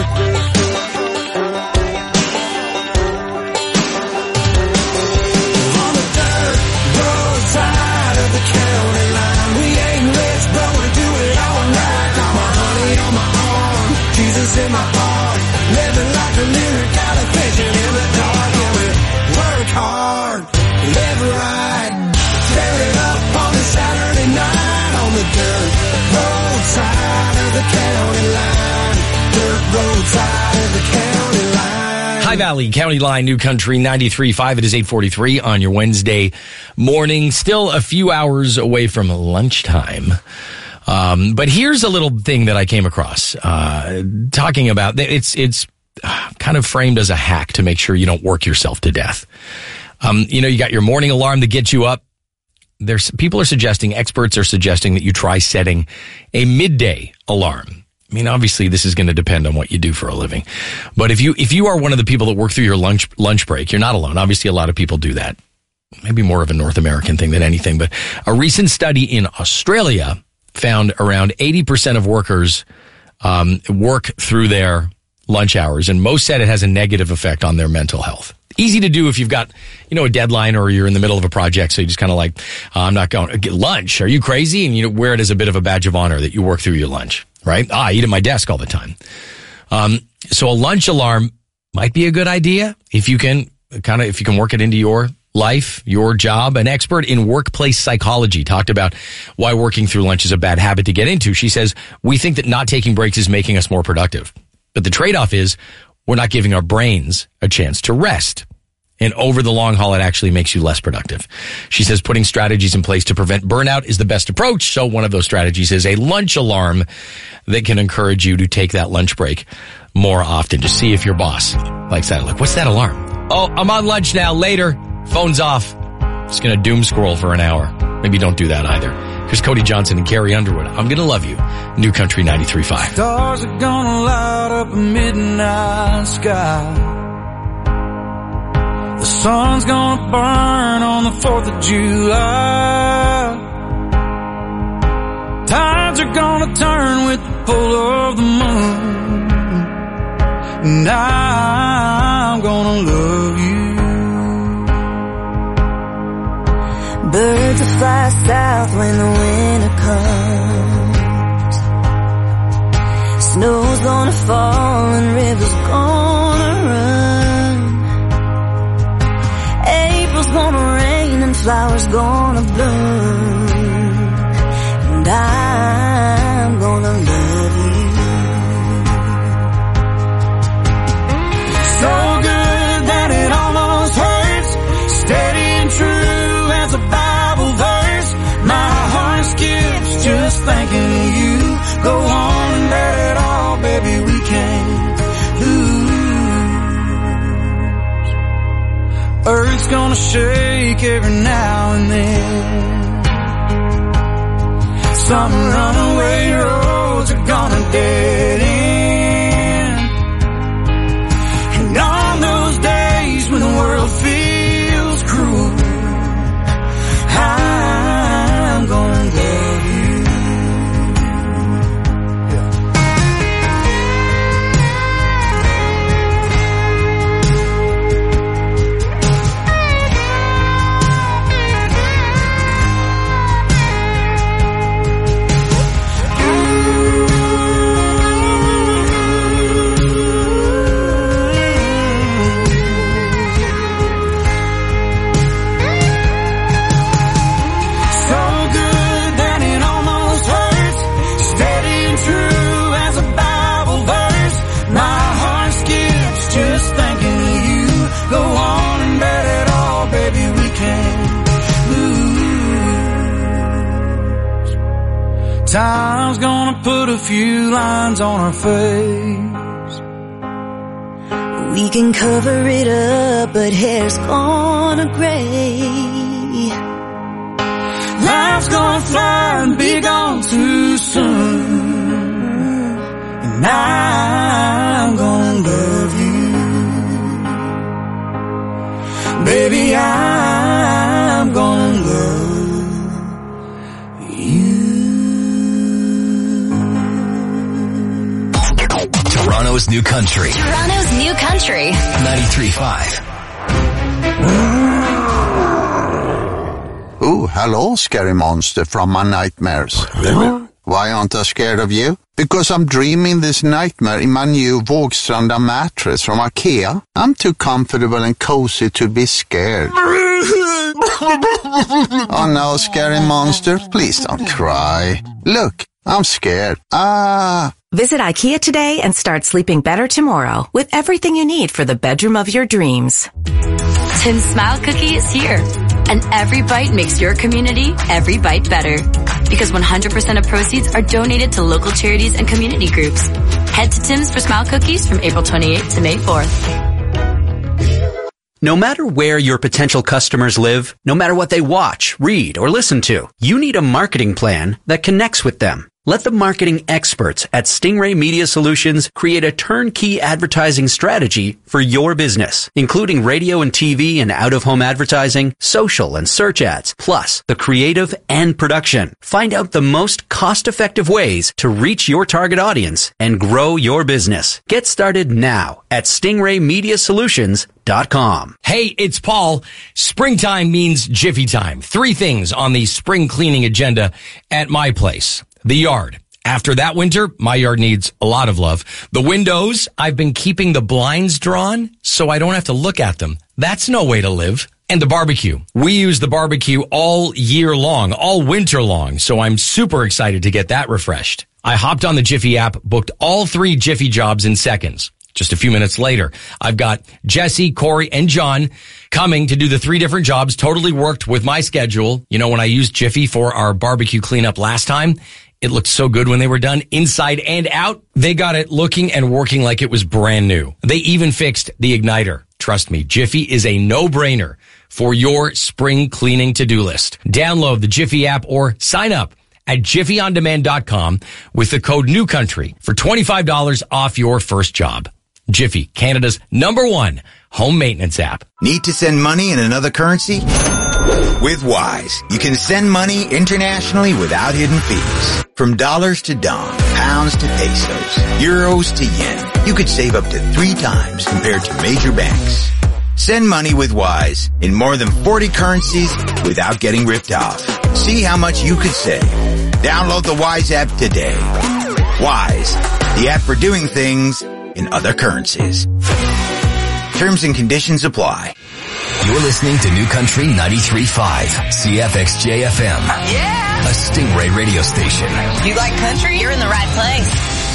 roadside of the county line, we ain't rich, but we do it all right. Got my honey on my arm, Jesus in my heart, living like a lyric out of fishing in the dark. Yeah, we work hard, live right, tear it up on a Saturday night. On the dirt roadside of the county line, dirt roadside of the county line. High Valley, County Line, New Country, 93.5. It is 8:43 on your Wednesday morning. Still a few hours away from lunchtime. But here's a little thing that I came across, talking about, it's kind of framed as a hack to make sure you don't work yourself to death. You got your morning alarm that gets you up. Experts are suggesting that you try setting a midday alarm. I mean, obviously this is going to depend on what you do for a living. But if you are one of the people that work through your lunch break, you're not alone. Obviously a lot of people do that. Maybe more of a North American thing than anything. But a recent study in Australia found around 80% of workers work through their lunch hours, and most said it has a negative effect on their mental health. Easy to do if you've got, a deadline or you're in the middle of a project. So you just kind of like, I'm not going to get lunch. Are you crazy? And you wear it as a bit of a badge of honor that you work through your lunch, right? I eat at my desk all the time. So a lunch alarm might be a good idea if you can work it into your life, your job. An expert in workplace psychology talked about why working through lunch is a bad habit to get into. She says, we think that not taking breaks is making us more productive. But the trade-off is we're not giving our brains a chance to rest. And over the long haul, it actually makes you less productive. She says putting strategies in place to prevent burnout is the best approach. So one of those strategies is a lunch alarm that can encourage you to take that lunch break more often. Just see if your boss likes that. Like, what's that alarm? Oh, I'm on lunch now. Later. Phone's off. Just going to doom scroll for an hour. Maybe don't do that either. Here's Cody Johnson and Carrie Underwood. I'm going to love you. New Country 93.5. Stars are gonna light up a midnight sky. The sun's gonna burn on the 4th of July. Tides are gonna turn with the pull of the moon. And I'm gonna love you. Birds will fly south when the winter comes. Snow's gonna fall and rivers gonna run. April's gonna rain and flowers gonna bloom. And I'm gonna love you. So good that it almost hurts. Steady and true as a Bible verse. My heart skips just thinking of you. Go on and let it all, baby, we can't lose. Earth's gonna shake every now and then. Some runaway roads are gonna dead end. And on those days when the world feels cruel, I'm gonna love you. Time's gonna put a few lines on our face. We can cover it up, but hair's gonna gray. Life's gonna fly and be gone too soon. And I'm gonna love you. Baby, I'm gonna love you. Toronto's New Country. Toronto's New Country. 93.5. Oh, hello, scary monster from my nightmares. Why aren't I scared of you? Because I'm dreaming this nightmare in my new Vågstranda mattress from IKEA. I'm too comfortable and cozy to be scared. Oh no, scary monster, please don't cry. Look, I'm scared. Visit IKEA today and start sleeping better tomorrow with everything you need for the bedroom of your dreams. Tim's Smile Cookie is here. And every bite makes your community every bite better. Because 100% of proceeds are donated to local charities and community groups. Head to Tim's for Smile Cookies from April 28th to May 4th. No matter where your potential customers live, no matter what they watch, read, or listen to, you need a marketing plan that connects with them. Let the marketing experts at Stingray Media Solutions create a turnkey advertising strategy for your business, including radio and TV and out-of-home advertising, social and search ads, plus the creative and production. Find out the most cost-effective ways to reach your target audience and grow your business. Get started now at StingrayMediaSolutions.com. Hey, it's Paul. Springtime means Jiffy time. 3 things on the spring cleaning agenda at my place. The yard. After that winter, my yard needs a lot of love. The windows, I've been keeping the blinds drawn so I don't have to look at them. That's no way to live. And the barbecue. We use the barbecue all year long, all winter long, so I'm super excited to get that refreshed. I hopped on the Jiffy app, booked all 3 Jiffy jobs in seconds. Just a few minutes later, I've got Jesse, Corey, and John coming to do the 3 different jobs. Totally worked with my schedule. You know, when I used Jiffy for our barbecue cleanup last time, it looked so good when they were done, inside and out. They got it looking and working like it was brand new. They even fixed the igniter. Trust me, Jiffy is a no-brainer for your spring cleaning to-do list. Download the Jiffy app or sign up at jiffyondemand.com with the code NEWCOUNTRY for $25 off your first job. Jiffy, Canada's #1 home maintenance app. Need to send money in another currency? With Wise, you can send money internationally without hidden fees. From dollars to dong, pounds to pesos, euros to yen, you could save up to 3 times compared to major banks. Send money with Wise in more than 40 currencies without getting ripped off. See how much you could save. Download the Wise app today. Wise, the app for doing things in other currencies. Terms and conditions apply. You're listening to New Country 93.5, CFXJ-FM. Yeah! A Stingray radio station. You like country? You're in the right place.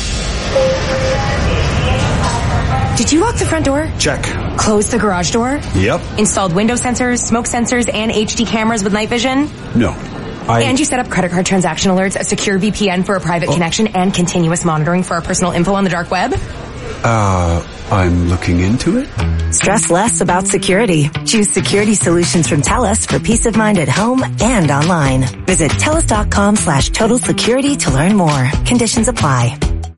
Did you lock the front door? Check. Close the garage door? Yep. Installed window sensors, smoke sensors, and HD cameras with night vision? No. And you set up credit card transaction alerts, a secure VPN for a private connection, and continuous monitoring for our personal info on the dark web? I'm looking into it. Stress less about security. Choose security solutions from TELUS for peace of mind at home and online. Visit TELUS.com/total security to learn more. Conditions apply.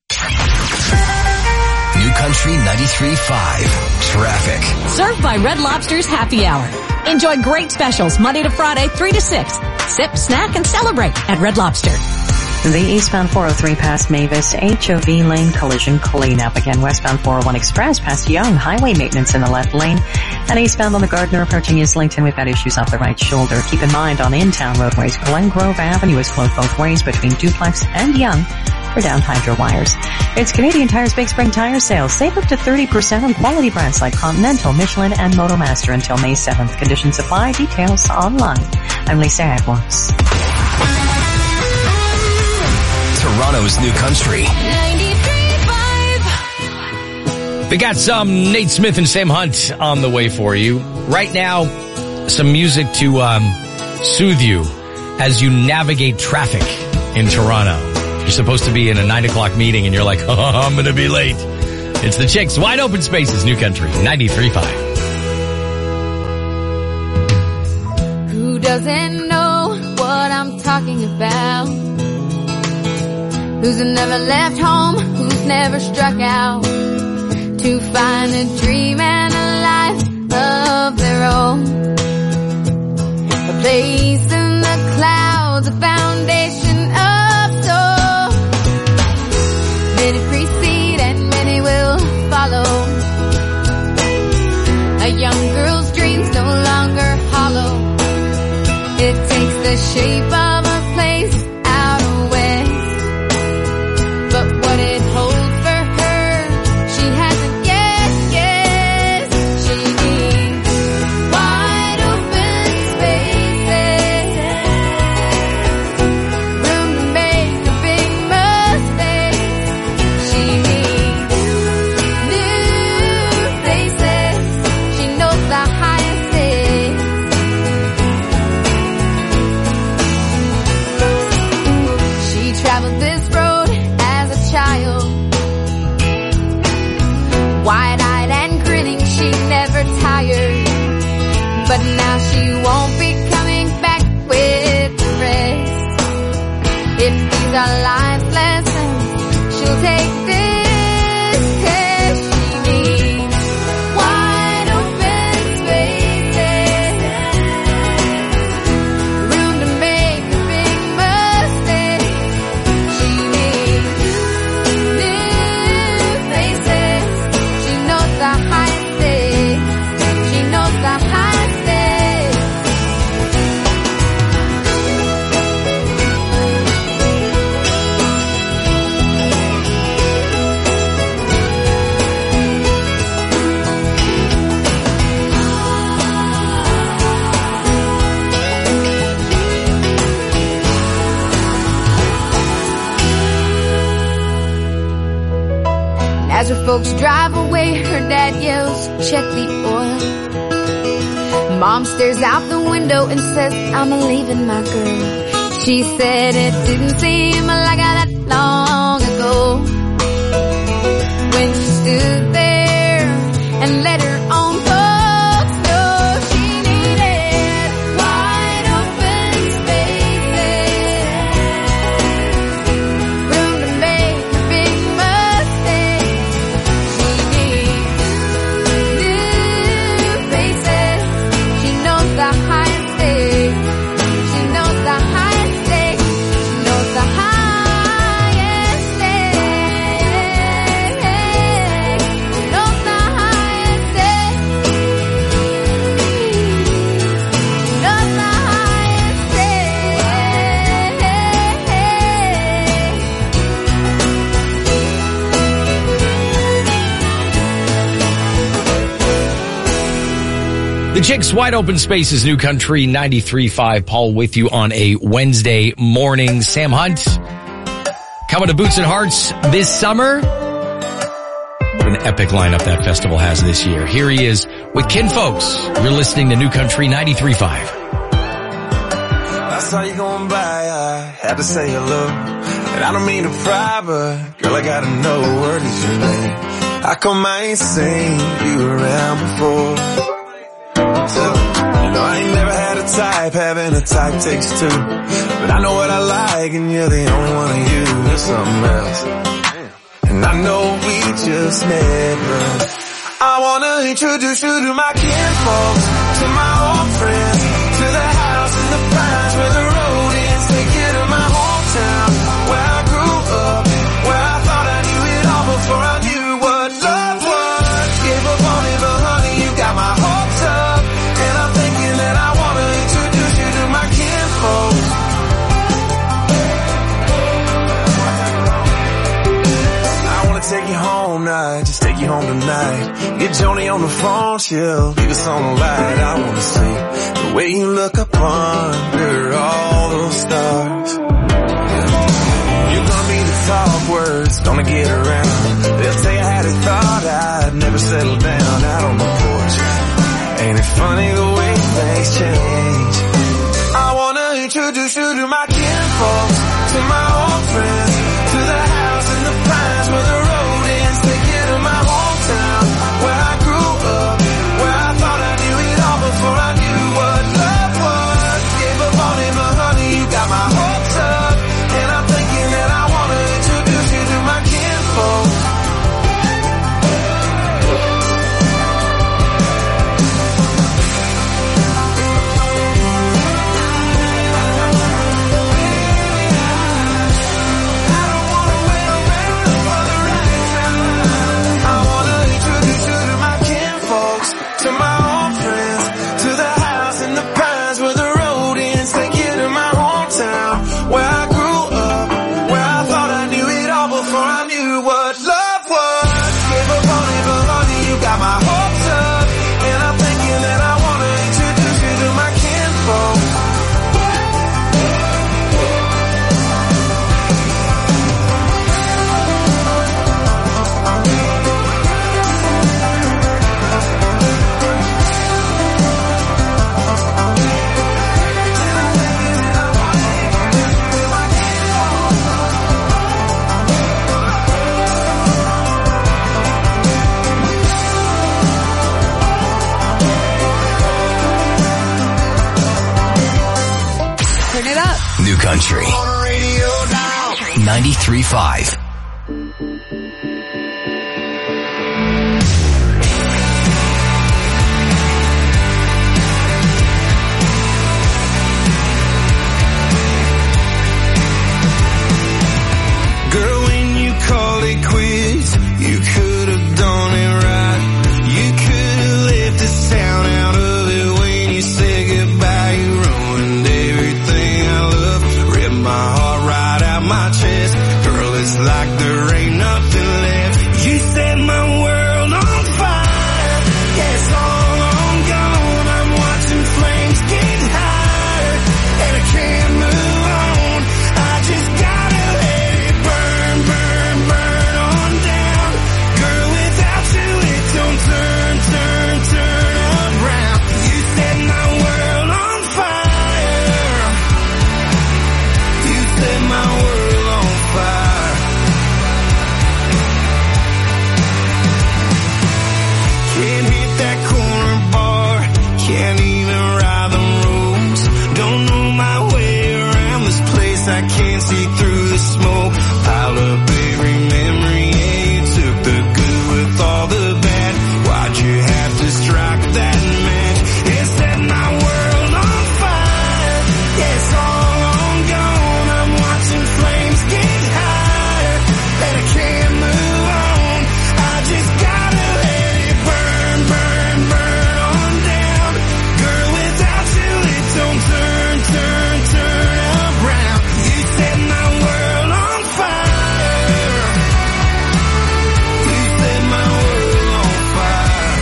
New Country 93.5 traffic. Served by Red Lobster's Happy Hour. Enjoy great specials Monday to Friday, 3 to 6. Sip, snack, and celebrate at Red Lobster. The eastbound 403 past Mavis, HOV lane collision cleanup. Again, westbound 401 Express past Young, highway maintenance in the left lane. And eastbound on the Gardner approaching Islington, we've got issues off the right shoulder. Keep in mind on in-town roadways, Glen Grove Avenue is closed both ways between Duplex and Young for down hydro wires. It's Canadian Tire's Big Spring Tire Sale. Save up to 30% on quality brands like Continental, Michelin, and Motomaster until May 7th. Conditions apply. Details online. I'm Lisa Edwards. Toronto's New Country. 93.5. We got some Nate Smith and Sam Hunt on the way for you. Right now, some music to soothe you as you navigate traffic in Toronto. You're supposed to be in a 9 o'clock meeting and you're like, oh, I'm going to be late. It's the Chicks, Wide Open Spaces, New Country, 93.5. Who doesn't know what I'm talking about? Who's never left home? Who's never struck out to find a dream and a life of their own? A place in the clouds, a foundation of soul. Many precede and many will follow. A young girl's dreams no longer hollow. It takes the shape of a place out west. But what it holds for her, she hasn't guessed. She needs wide open spaces, room to make a big mistake. She needs new places. She knows the highest stakes. She traveled this road as a child, wide-eyed and grinning, she never tired. But now she won't be coming back with the rest. If these are life's lessons, she'll take this test. She needs wide open spaces, room to make a big mistake. She needs new faces. She knows the highest stakes. She knows the highest stakes. As her folks drive away, her dad yells, check the oil. Mom stares out the window and says, I'm leaving my girl. She said it didn't seem like that long ago, when she stood there and let her own folks know she needed wide open spaces, room to make a big mistake. She needs new faces. She knows the highest stakes. She knows the highest stakes. She knows the highest stakes. She knows the highest stakes. She knows the highest The Chicks, Wide Open Spaces, New Country, 93.5. Paul with you on a Wednesday morning. Sam Hunt coming to Boots and Hearts this summer. What an epic lineup that festival has this year. Here he is with Kinfolks. You're listening to New Country 93.5. I saw you going by, I had to say hello. And I don't mean to pry, but girl, I gotta know, what is your name? How come I ain't seen you around before? So, you know, I ain't never had a type, having a type takes two. But I know what I like, and you're the only one of you. There's something else, and I know we just never. I wanna introduce you to my kinfolks, to my old friends, to the house in the pines where the road ends. Take you to my hometown, where I grew up, where I thought I knew it all before I knew what love was. Gave up on it, but honey, you got my hopes up. And I'm thinking that I wanna introduce you to my kinfolks. I wanna take you home now, just take you home tonight. Get Joni on the phone, she'll leave us on the light. I wanna see the way you look up under all those stars. You're gonna be the talk words, gonna get around. They'll say I had a thought I'd never settle down out on the porch. Ain't it funny the way things change? I wanna introduce you to my kinfolks, to my old friends, to the house in the pines where the road ends. Take you to my hometown, where I grew up, where I thought I knew it all before I knew what love was. Gave up on it, but honey, you got my hopes up, and I'm thinking that I wanna introduce you to my kinfolk. To my old friends, to the house in the pines where the road ends. Take you to my hometown, where I grew up, where I thought I knew it all before I knew what love was. Gave up on it, but honey, you got my hopes up, and I'm thinking that I wanna introduce you to my kinfolk. Turn it up. New Country 93.5. Girl, when you called it quits, you could have done it right. You could have left the sound out of it when you said goodbye. You ruined everything I love, ripped my heart right out my chest. Girl, it's like there ain't nothing left. You set my world on fire. Yeah, it's all on gone. I'm watching flames get higher, and I can't move on. I just gotta let it burn, burn, burn on down. Girl, without you it don't turn, turn, turn around. You set my world on fire. You set my world on fire. Can't hit that corner bar, can't even ride the roads. Don't know my way around this place, I can't see through the smoke. Piled up every memory, yeah, you took the good with all the bad. Why'd you have to strike that match? It set my world on fire. Yeah, it's all on gone. I'm watching flames get higher, and I can't move on. I just gotta let it burn, burn, burn on down. Girl, without you it don't turn, turn, turn around. You set my world on fire. You set my world on fire.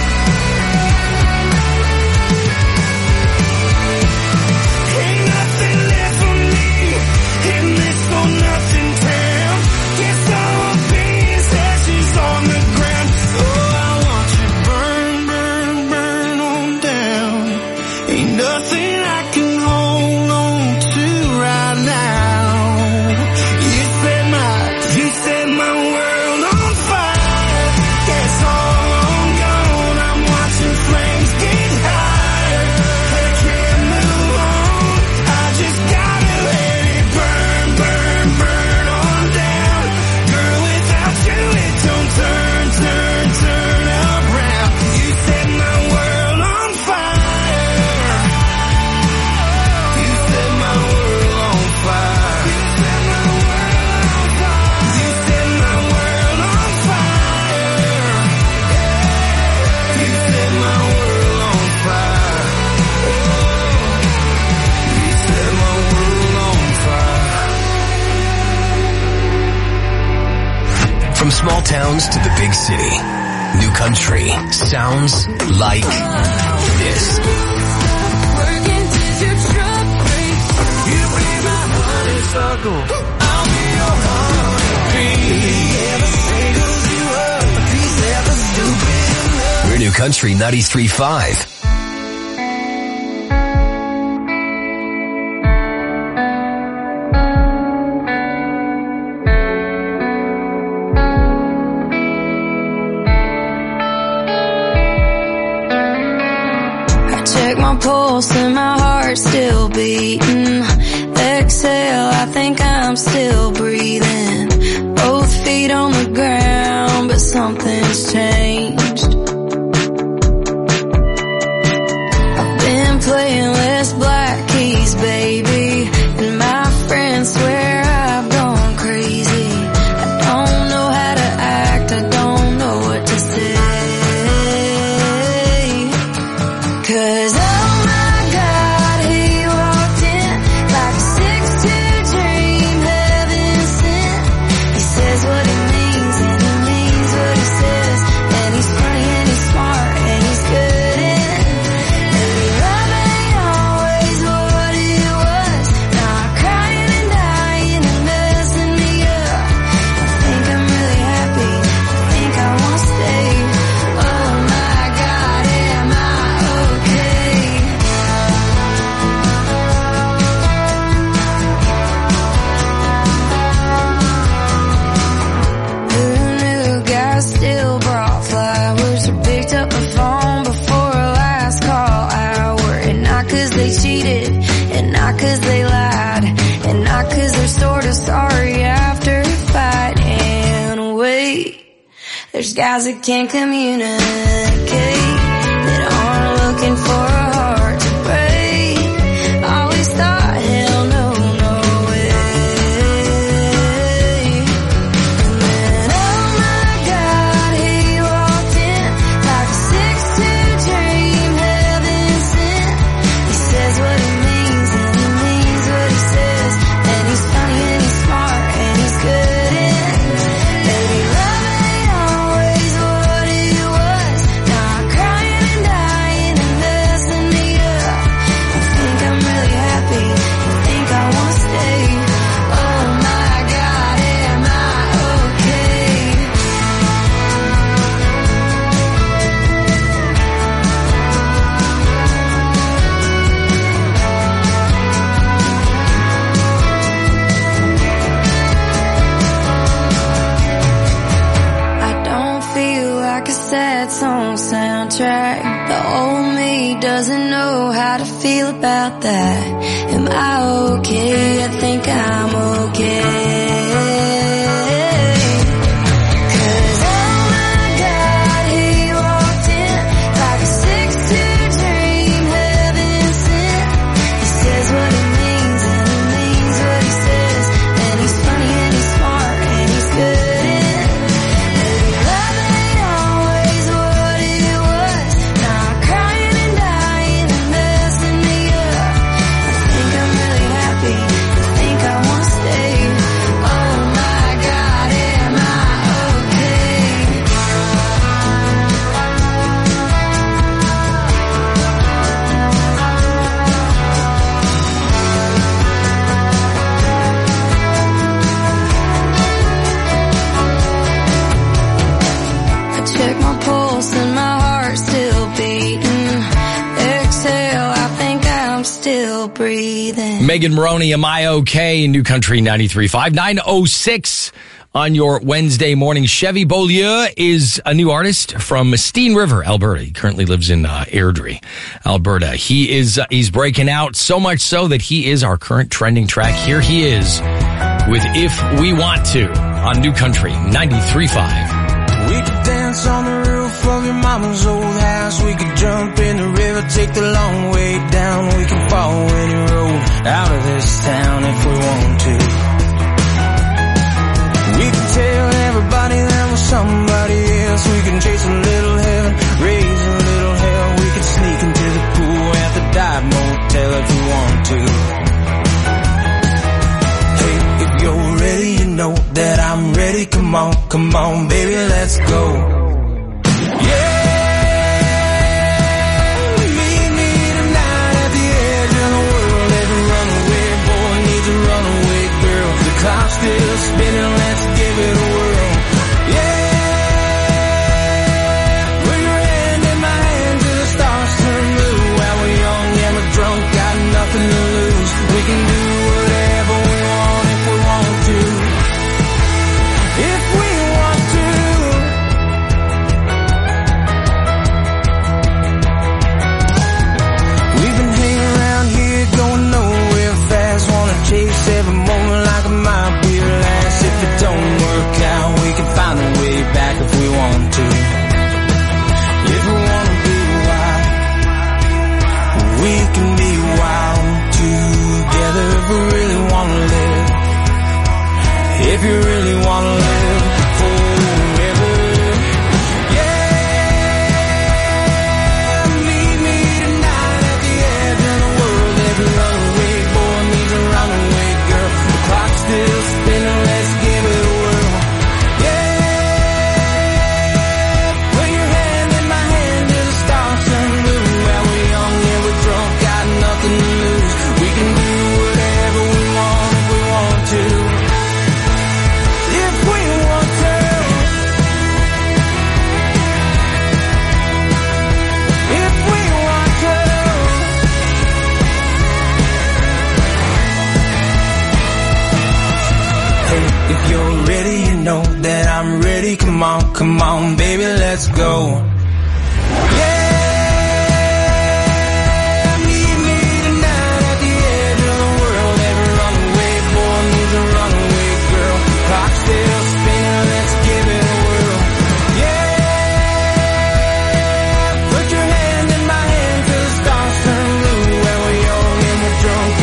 Ain't nothing left for me in this for nothing town. Guess I'll be his ashes on the ground. Oh, I want you burn, burn, burn on down. Ain't nothing I can hold on to right now. You set my world on fire. Yeah, it's all on gone. I'm watching flames get higher, and I can't move on. I just gotta let it burn, burn, burn on down. Girl, without you it don't turn, turn, turn around. You set my world on fire. You set my world on fire. You set my world on fire. You set my world on fire. You set my world on fire. You set my world on fire. From small towns to the big city, New Country sounds like this. We're New Country 93.5. check my pulse and my heart's still beating. Exhale, I think I'm still breathing. Both feet on the ground, but something's changed. I've been playing less black keys, baby, and my friends swear I've gone crazy. I don't know how to act, I don't know what to say. 'Cause oh my God, he walked in like a 6'2" dream, heaven sent. He says what he means and he means what he says, and he's funny and he's smart and he's good in. Maybe love ain't always what it was. Now I'm crying and dying and messing me up. I think I'm really happy, I think I wanna stay. Oh my God, am I okay? Who knew guys still brought flowers or picked up the phone before a last call hour? And not 'cause they cheated, and not 'cause they lied, and not 'cause they're sort of sorry after a fight. And wait, there's guys that can't communicate, that aren't looking for a heart to break. Always thought, hell no, no way. And then, oh my God, he walked in like a 6'2" dream, heaven sent. He says what he means and he means what he says, and he's funny and he's smart and he's good in. Baby, love ain't always what it was. Now I'm crying and dying and messing me up. I think I'm really happy, I think I wanna stay. Oh my God, am I okay? I don't feel like a sad song soundtrack. The old me doesn't know how to feel about that. Am I okay? I think I'm okay. 'Cause oh my God, he walked in like a 6'2" dream, heaven sent. He says what he means and he means what he says, and he's funny and he's smart and he's good in. Maybe love ain't always what it was. Now I'm crying and dying and messing me up. I think I'm really happy, I think I wanna stay. Oh my God, am I okay? I check my pulse and my heart's still beating. Exhale, I think I'm still breathing. Megan Maroney, Am I Okay? New Country 93.5, 9:06 on your Wednesday morning. Chevy Beaulieu is a new artist from Steen River, Alberta. He currently lives in Airdrie, Alberta. He's breaking out so much so that he is our current trending track. Here he is with If We Want To on New Country 93.5. We could dance on the roof of your mama's old house. We could jump in the river, take the long way down. We can follow any road out of this town if we want to. We can tell everybody that we're somebody else. We can chase a little heaven, raise a little hell. We can sneak into the pool at the dive motel if we want to. Hey, if you're ready, you know that I'm ready. Come on, baby, let's go. Clock's still spinning, let's give it a whirl. Yeah, put your hand in my hand till the stars turn blue. While we're young and we're drunk, got nothing to lose. We can do whatever we want if we want to. If we want to. If you're ready, you know that I'm ready. Come on, baby, let's go.